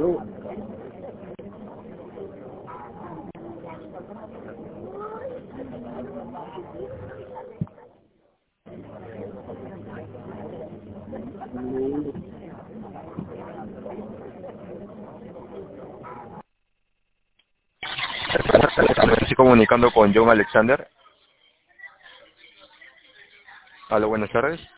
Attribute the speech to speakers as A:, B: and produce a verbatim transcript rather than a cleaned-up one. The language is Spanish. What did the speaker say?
A: Me estoy comunicando con John Alexander. Aló, buenas tardes.